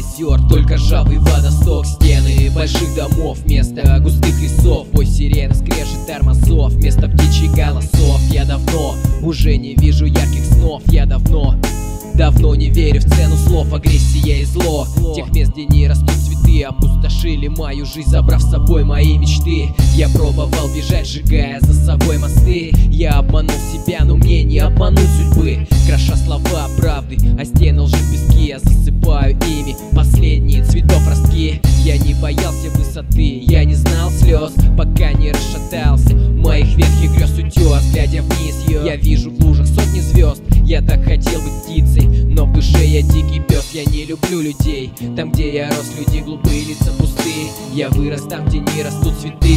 озер, только ржавый водосток. Стены больших домов вместо густых лесов, вой сирены, скрежет тормозов вместо птичьих голосов. Я давно уже не вижу ярких снов. Я давно не верю в цену слов. Агрессия и зло тех мест, где не растут цветы, опустошили мою жизнь, забрав с собой мои мечты. Я пробовал бежать, сжигая за собой мосты. Я обманул себя, но мне не обмануть судьбы. Кроша слова правды, а стены лжи пески, я засыпаю ими последние цветов ростки. Я не боялся высоты, я не знал слез, пока не расшатался моих ветхих грез утес. Глядя вниз, я вижу в лужах сотни звезд. Я так хотел быть птицей, но в душе я дикий пес. Я не люблю людей, там где я рос, люди глупые, лица пустые. Я вырос там, где не растут цветы.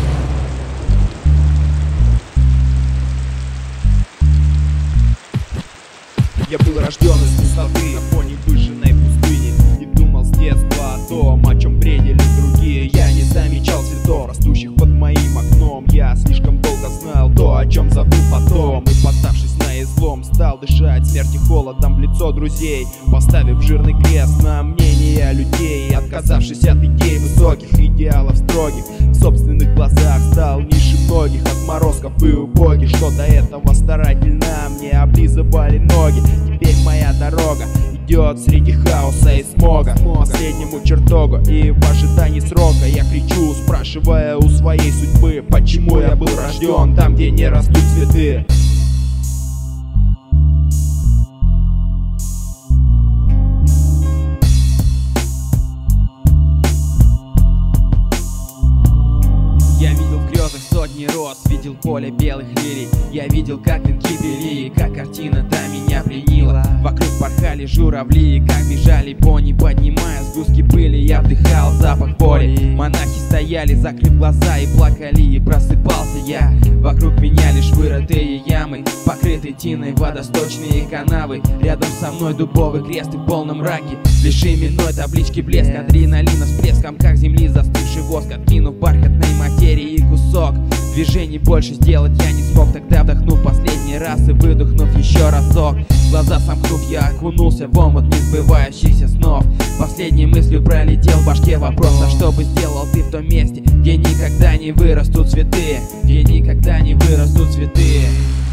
Я был рожден из пустоты, на фоне выжженной пустыни. И думал с детства о том, о чем бредили другие. Я не замечал цветов, растущих под моим окном. Я слишком долго знал то, о чем забыл потом. И поддавшись на излом, стал дышать смерть и холодом в лицо друзей, поставив жирный крест на мнение людей. Отказавшись от идей высоких, идеалов строгих, в собственных глазах стал ниже многих отморозков и убогих, что до этого старательно мне облизывали ноги. Теперь моя дорога идет среди хаоса и смога к последнему чертогу, и в ожидании срока я кричу, спрашивая у своей судьбы, почему я был рожден там, где не растут цветы. Я видел в грезах сотни роз, видел поле белых лилий. Я видел, как венки пели, как картина-то меня пленила. Вокруг порхали журавли, как бежали пони, поднимая сгустки пыли. Я вдыхал запах боли. Монахи стояли, закрыв глаза, и плакали, и просыпался я. Вокруг меня лишь вырытые ямы, покрытые тиной водосточные канавы. Рядом со мной дубовый крест и в полном мраке лишь именной таблички блеск. Адреналина с плеском, как земли застывший воск. Откинув бархатной материи кусок, движений больше сделать я не смог. Тогда вдохнув последний раз и выдохнув еще разок, глаза сомкнув, я окунулся в омут несбывающихся снов. Последней мыслью пролетел в башке вопрос: а что бы сделал ты в том месте, где никогда не вырастут цветы, где никогда не вырастут цветы?